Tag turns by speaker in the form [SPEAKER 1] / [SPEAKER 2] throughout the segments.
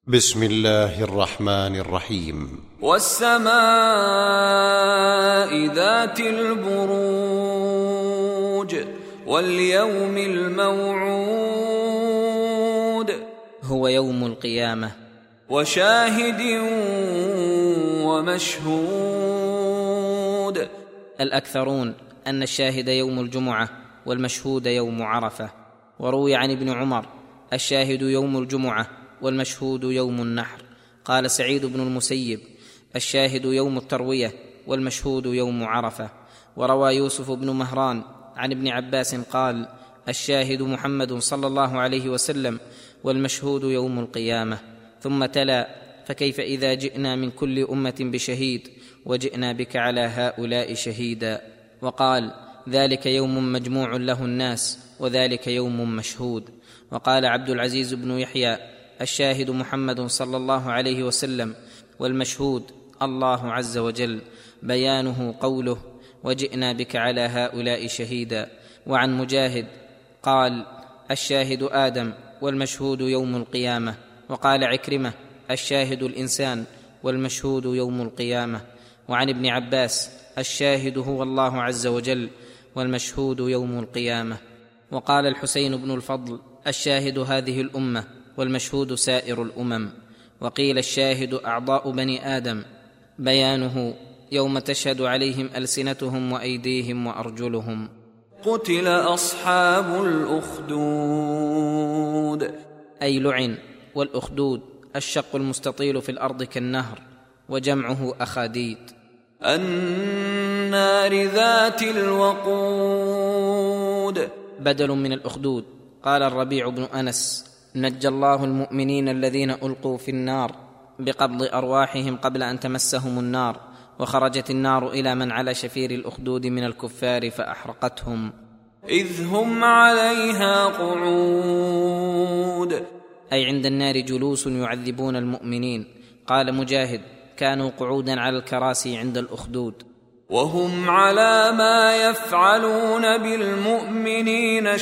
[SPEAKER 1] بسم الله الرحمن الرحيم.
[SPEAKER 2] والسماء ذات البروج واليوم الموعود
[SPEAKER 3] هو يوم القيامة.
[SPEAKER 2] وشاهد ومشهود.
[SPEAKER 3] الأكثرون أن الشاهد يوم الجمعة والمشهود يوم عرفة. وروي عن ابن عمر: الشاهد يوم الجمعة والمشهود يوم النحر. قال سعيد بن المسيب: الشاهد يوم التروية والمشهود يوم عرفة. وروى يوسف بن مهران عن ابن عباس قال: الشاهد محمد صلى الله عليه وسلم والمشهود يوم القيامة. ثم تلا: فكيف إذا جئنا من كل أمة بشهيد وجئنا بك على هؤلاء شهيدا. وقال: ذلك يوم مجموع له الناس وذلك يوم مشهود. وقال عبد العزيز بن يحيى: الشاهد محمد صلى الله عليه وسلم والمشهود الله عز وجل، بيانه قوله: وجئنا بك على هؤلاء شهيدا. وعن مجاهد قال: الشاهد آدم والمشهود يوم القيامة. وقال عكرمة: الشاهد الإنسان والمشهود يوم القيامة. وعن ابن عباس: الشاهد هو الله عز وجل والمشهود يوم القيامة. وقال الحسين بن الفضل: الشاهد هذه الأمة والمشهود سائر الأمم. وقيل: الشاهد أعضاء بني آدم، بيانه يوم تشهد عليهم ألسنتهم وأيديهم وأرجلهم.
[SPEAKER 2] قتل أصحاب الأخدود،
[SPEAKER 3] أي لعن. والأخدود الشق المستطيل في الأرض كالنهر، وجمعه أخاديد.
[SPEAKER 2] النار ذات الوقود،
[SPEAKER 3] بدل من الأخدود. قال الربيع بن أنس: نجى الله المؤمنين الذين ألقوا في النار بقبض أرواحهم قبل أن تمسهم النار، وخرجت النار إلى من على شفير الأخدود من الكفار فأحرقتهم،
[SPEAKER 2] إذ هم عليها قعود،
[SPEAKER 3] أي عند النار جلوس يعذبون المؤمنين. قال مجاهد: كانوا قعودا على الكراسي عند الأخدود.
[SPEAKER 2] وهم على ما يفعلون بالمؤمنين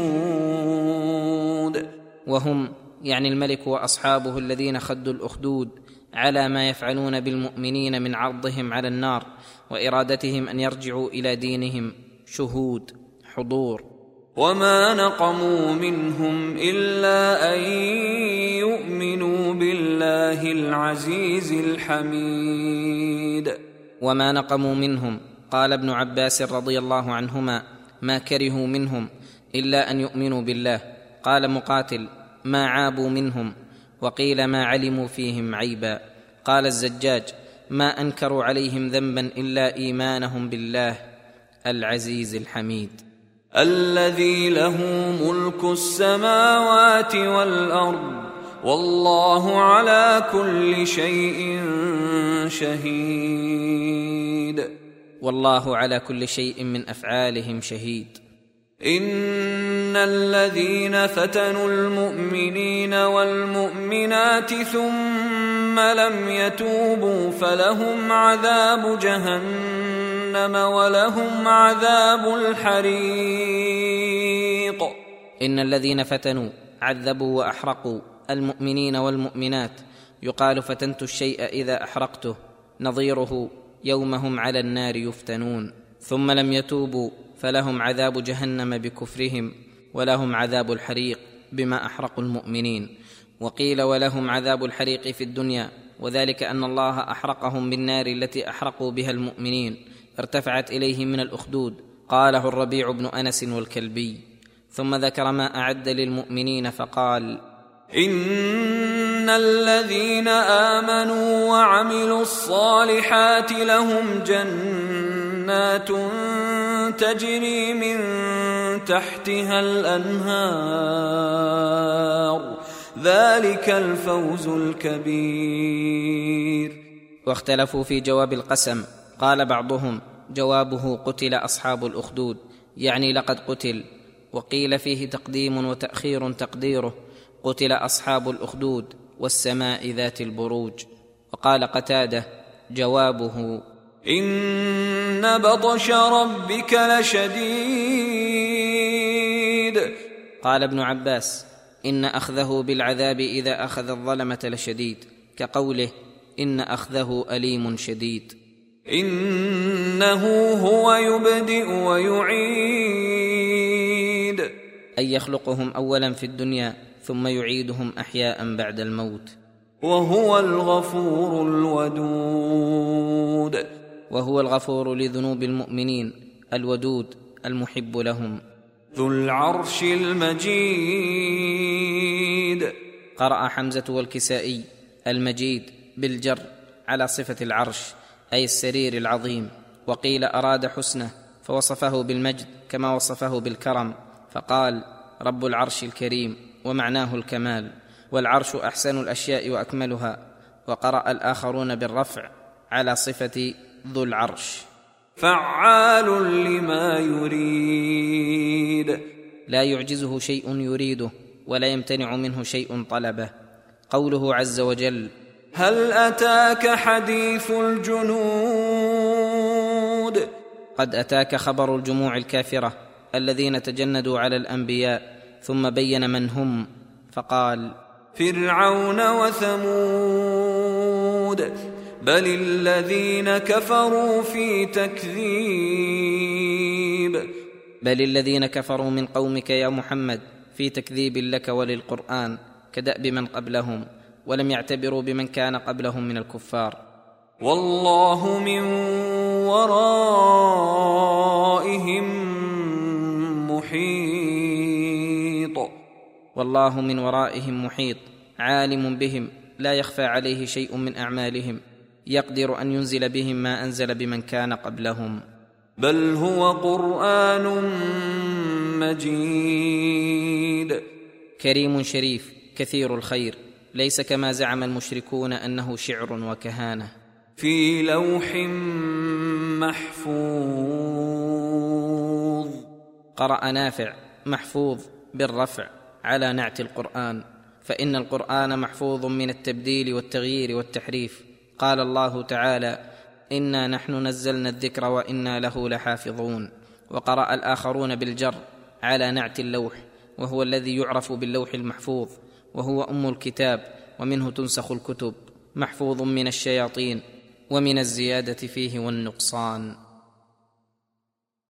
[SPEAKER 2] شهود.
[SPEAKER 3] وهم يعني الملك وأصحابه الذين خدوا الأخدود على ما يفعلون بالمؤمنين من عرضهم على النار وإرادتهم أن يرجعوا إلى دينهم شهود، حضور.
[SPEAKER 2] وما نقموا منهم إلا أن يؤمنوا بالله العزيز الحميد.
[SPEAKER 3] وما نقموا منهم، قال ابن عباس رضي الله عنهما: ما كرهوا منهم إلا أن يؤمنوا بالله. قال مقاتل: ما عابوا منهم. وقيل: ما علموا فيهم عيبا. قال الزجاج: ما أنكروا عليهم ذنبا إلا إيمانهم بالله العزيز الحميد،
[SPEAKER 2] الذي له ملك السماوات والأرض والله على كل شيء شهيد.
[SPEAKER 3] والله على كل شيء من أفعالهم شهيد.
[SPEAKER 2] إن الذين فتنوا المؤمنين والمؤمنات ثم لم يتوبوا فلهم عذاب جهنم ولهم عذاب الحريق.
[SPEAKER 3] إن الذين فتنوا عذبوا وأحرقوا المؤمنين والمؤمنات. يقال: فتنت الشيء إذا أحرقته، نظيره يومهم على النار يفتنون. ثم لم يتوبوا فلهم عذاب جهنم بكفرهم ولهم عذاب الحريق بما أحرقوا المؤمنين. وقيل: ولهم عذاب الحريق في الدنيا، وذلك أن الله أحرقهم بالنار التي أحرقوا بها المؤمنين، ارتفعت إليه من الأخدود. قاله الربيع بن أنس والكلبي. ثم ذكر ما أعد للمؤمنين فقال:
[SPEAKER 2] إن الذين آمنوا وعملوا الصالحات لهم جنات تجري من تحتها الأنهار، ذلك الفوز الكبير.
[SPEAKER 3] واختلفوا في جواب القسم. قال بعضهم: جوابه: قتل أصحاب الأخدود، يعني لقد قتل. وقيل فيه تقديم وتأخير، تقديره: قتل أصحاب الأخدود والسماء ذات البروج. وقال قتادة: جوابه:
[SPEAKER 2] إن بطش ربك لشديد.
[SPEAKER 3] قال ابن عباس: إن أخذه بالعذاب إذا أخذ الظلمة لشديد، كقوله إن أخذه أليم شديد.
[SPEAKER 2] إنه هو يبدئ ويعيد،
[SPEAKER 3] أي يخلقهم أولا في الدنيا ثم يعيدهم أحياء بعد الموت.
[SPEAKER 2] وهو الغفور الودود،
[SPEAKER 3] وهو الغفور لذنوب المؤمنين الودود المحب لهم.
[SPEAKER 2] ذو العرش المجيد.
[SPEAKER 3] قرأ حمزة والكسائي المجيد بالجر على صفة العرش أي السرير العظيم، وقيل أراد حسنه فوصفه بالمجد كما وصفه بالكرم، فقال رب العرش الكريم، ومعناه الكمال، والعرش أحسن الأشياء وأكملها. وقرأ الآخرون بالرفع على صفة ذو العرش.
[SPEAKER 2] فعال لما يريد،
[SPEAKER 3] لا يعجزه شيء يريده ولا يمتنع منه شيء طلبه. قوله عز وجل
[SPEAKER 2] هل أتاك حديث الجنود،
[SPEAKER 3] قد أتاك خبر الجموع الكافرة الذين تجندوا على الأنبياء، ثم بين من هم فقال
[SPEAKER 2] فرعون وثمود بل الذين كفروا في تكذيب.
[SPEAKER 3] بل الذين كفروا من قومك يا محمد في تكذيب لك وللقرآن كدأب من قبلهم، ولم يعتبروا بمن كان قبلهم من الكفار.
[SPEAKER 2] والله من ورائهم محيط.
[SPEAKER 3] والله من ورائهم محيط، عالم بهم لا يخفى عليه شيء من أعمالهم، يقدر أن ينزل بهم ما أنزل بمن كان قبلهم.
[SPEAKER 2] بل هو قرآن مجيد،
[SPEAKER 3] كريم شريف كثير الخير، ليس كما زعم المشركون أنه شعر وكهانة.
[SPEAKER 2] في لوح محفوظ.
[SPEAKER 3] قرأ نافع محفوظ بالرفع على نعت القرآن، فإن القرآن محفوظ من التبديل والتغيير والتحريف. قال الله تعالى إنا نحن نزلنا الذكر وإنا له لحافظون. وقرأ الآخرون بالجر على نعت اللوح، وهو الذي يعرف باللوح المحفوظ، وهو أم الكتاب، ومنه تنسخ الكتب، محفوظ من الشياطين ومن الزيادة فيه والنقصان.